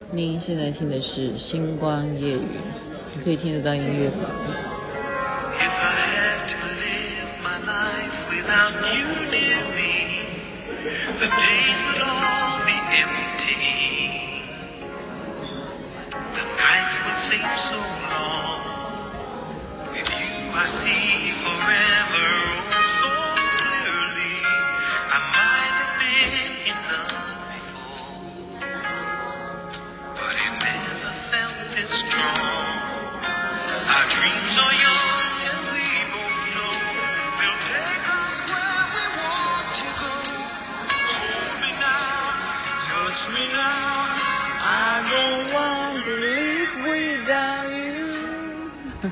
您现在听的是星光夜雨，你可以听得到音乐吧。 If I had to live my life without you near me, the days would all be empty. The nights would seem so long. With you I see forever oh so clearly. I might have been in love before, but it never felt this strong. Our dreams are young and we both know they'll take us where we want to go. Hold me now, touch me now. I don't want to live without you.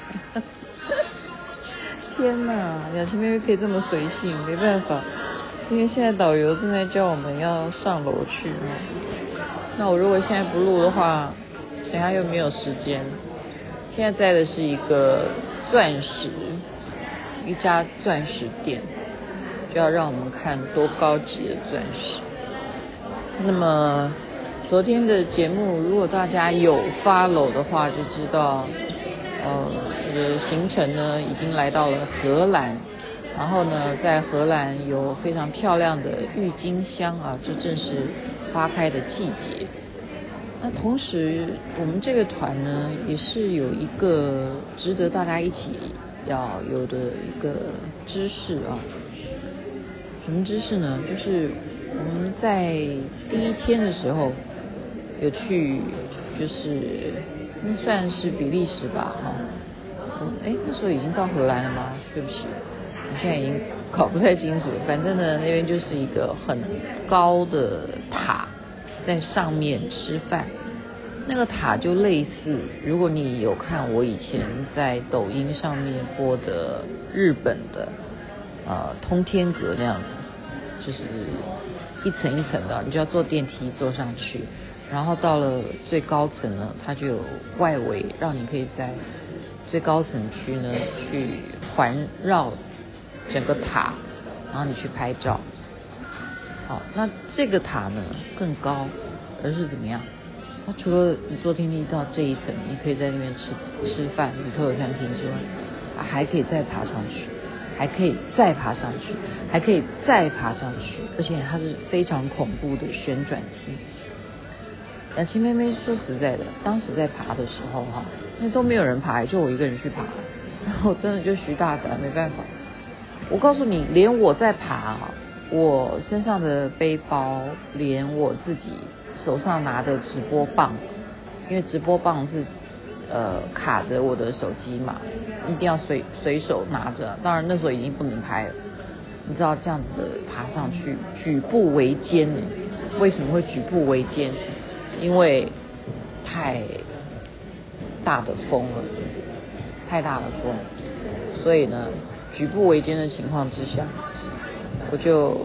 天哪，雅琪妹妹可以这么随性，没办法，因为现在导游正在叫我们要上楼去那我如果现在不录的话，等下又没有时间。现在在的是一个钻石，一家钻石店，就要让我们看多高级的钻石。那么昨天的节目，如果大家有 follow 的话，就知道，这个行程呢已经来到了荷兰，然后呢，在荷兰有非常漂亮的郁金香啊，这正是花开的季节。那同时，我们这个团呢，也是有一个值得大家一起要有的一个知识啊。什么知识呢？就是我们在第一天的时候有去，就是那算是比利时吧，那时候已经到荷兰了吗？对不起，我现在已经搞不太清楚。反正呢，那边就是一个很高的塔，在上面吃饭。那个塔就类似，如果你有看我以前在抖音上面播的日本的通天阁那样子，就是一层一层的，你就要坐电梯坐上去，然后到了最高层呢，它就有外围让你可以在最高层区呢去环绕整个塔，然后你去拍照。好，那这个塔呢更高，而是怎么样？它除了你坐电梯到这一层，你可以在那边吃饭，里头有餐厅之外，还可以再爬上去，还可以再爬上去，还可以再爬上去，而且它是非常恐怖的旋转梯。雅琪妹妹说实在的，当时在爬的时候那都没有人爬，就我一个人去爬，然后真的就徐大胆，没办法。我告诉你，连我在爬，我身上的背包，连我自己手上拿的直播棒，因为直播棒是卡着我的手机嘛，一定要随手拿着。当然那时候已经不能拍了，你知道这样子的爬上去，举步维艰。为什么会举步维艰？因为太大的风了，太大的风，所以呢，举步维艰的情况之下，我就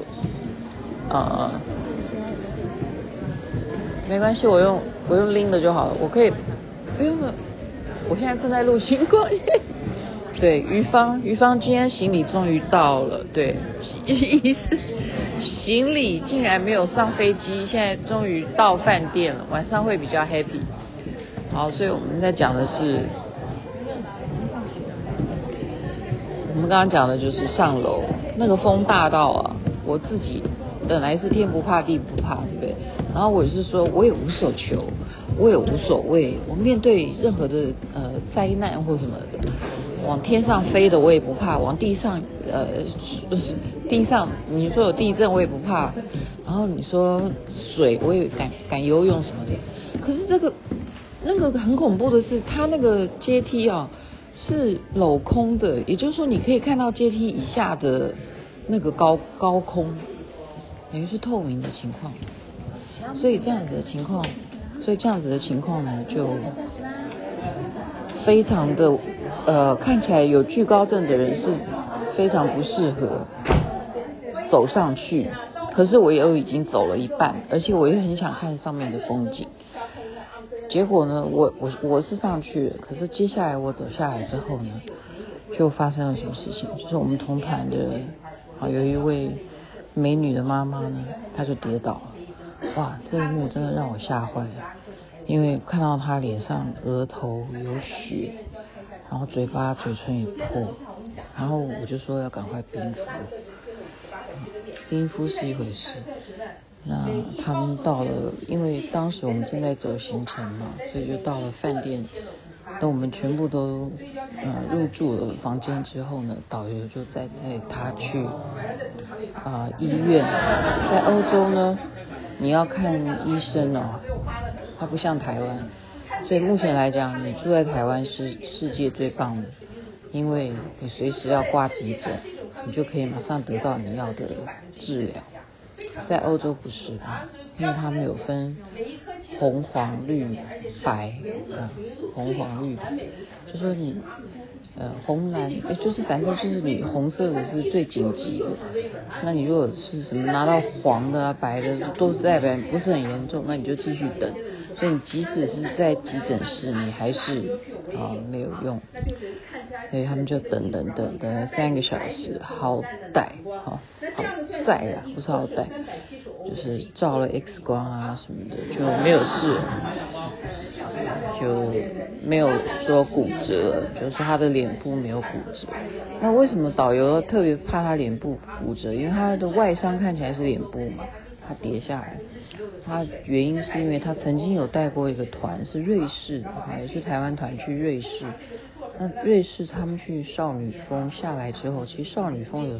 没关系，我用拎的就好了，我可以不用了。我现在正在录星光夜。对，于芳今天行李终于到了，对，行李竟然没有上飞机，现在终于到饭店了，晚上会比较 happy。好，所以我们在讲的是，我们刚刚讲的就是上楼，那个风大到我自己本来是天不怕地不怕，对不对？然后我是说我也无所求，我也无所谓，我面对任何的灾难或什么的，往天上飞的我也不怕，往地上地上你说有地震我也不怕，然后你说水我也敢游泳什么的。可是那个很恐怖的是，它那个阶梯是镂空的，也就是说你可以看到阶梯以下的那个高空，等于是透明的情况。所以这样子的情况呢，就非常的看起来有惧高症的人是非常不适合走上去。可是我又已经走了一半，而且我也很想看上面的风景。结果呢，我是上去了，可是接下来我走下来之后呢，就发生了什么事情？就是我们同团的有一位美女的妈妈呢，她就跌倒了。哇，这一幕真的让我吓坏了。 因为看到他脸上额头有血，然后嘴巴嘴唇也破，然后我就说要赶快冰敷。冰敷是一回事，那他们到了，因为当时我们正在走行程嘛，所以就到了饭店。等我们全部都入住了房间之后呢，导游就带他去医院。在欧洲呢，你要看医生哦，它不像台湾，所以目前来讲，你住在台湾是世界最棒的，因为你随时要挂急诊，你就可以马上得到你要的治疗。在欧洲不是，因为他们有分红黄绿白红黄绿白，就说你红蓝就是反正就是你红色的是最紧急的，那你如果是什么拿到黄的白的都是代表不是很严重，那你就继续等。所以你即使是在急诊室，你还是没有用，所以他们就等了3个小时，好歹不是好歹，就是照了 X 光啊什么的，就没有事，就没有说骨折，就是他的脸部没有骨折。那为什么导游特别怕他脸部骨折？因为他的外伤看起来是脸部嘛，他跌下来。他原因是因为他曾经有带过一个团是瑞士的，也是台湾团去瑞士。那瑞士他们去少女峰下来之后，其实少女峰有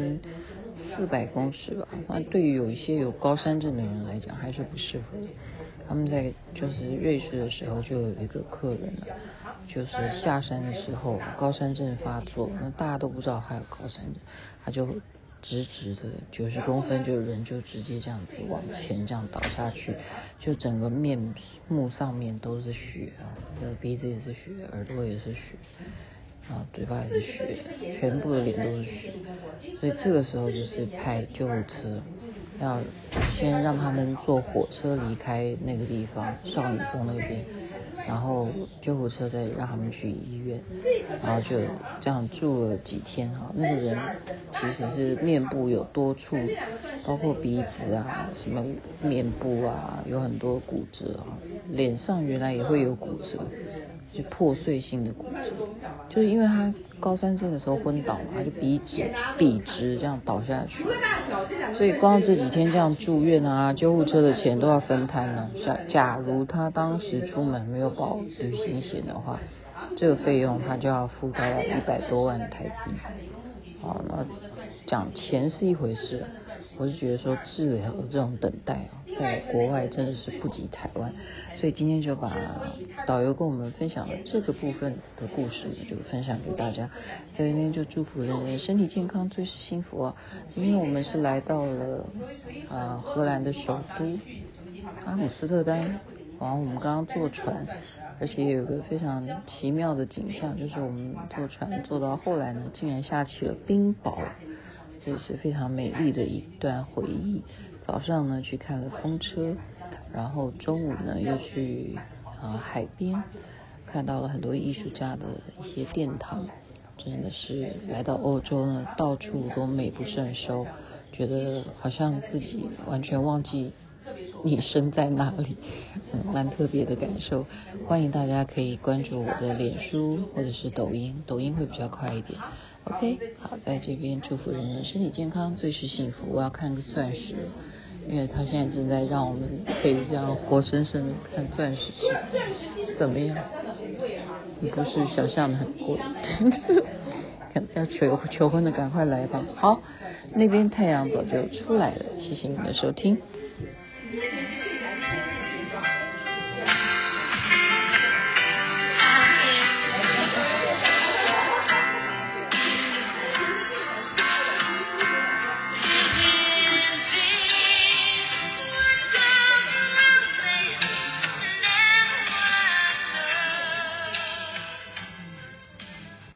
3400公尺吧，那对于有一些有高山症的人来讲还是不适合的。他们在就是瑞士的时候就有一个客人就是下山的时候高山症发作，那大家都不知道他有高山症，他就直的90公分就人就直接这样子往前这样倒下去，就整个面目上面都是血鼻子也是血，耳朵也是血，嘴巴也是血，全部的脸都是血。所以这个时候就是派救护车，要先让他们坐火车离开那个地方少女峰那边，然后救护车再让他们去医院，然后就这样住了几天那个人其实是面部有多处，包括鼻子什么面部有很多骨折脸上原来也会有骨折，就破碎性的骨折，就是因为他高山症的时候昏倒嘛，他就笔直这样倒下去，所以光这几天这样住院救护车的钱都要分摊了。假如他当时出门没有保旅行险的话，这个费用他就要付大概100多万台币。那讲钱是一回事，我是觉得说治疗的这种等待在国外真的是不及台湾，所以今天就把导游跟我们分享了这个部分的故事就分享给大家。在这边就祝福人人身体健康，最是幸福今天我们是来到了荷兰的首都阿姆斯特丹，然后我们刚刚坐船，而且有个非常奇妙的景象，就是我们坐船坐到后来呢，竟然下起了冰雹，这是非常美丽的一段回忆。早上呢去看了风车，然后中午呢又去海边，看到了很多艺术家的一些殿堂。真的是来到欧洲呢，到处都美不胜收，觉得好像自己完全忘记你身在哪里，蛮特别的感受。欢迎大家可以关注我的脸书或者是抖音会比较快一点。OK， 好，在这边祝福人人身体健康，最是幸福。我要看个钻石，因为他现在正在让我们可以这样活生生的看钻石，怎么样？不是想象的很贵，要求婚的赶快来吧。好，那边太阳早就出来了，谢谢你的收听。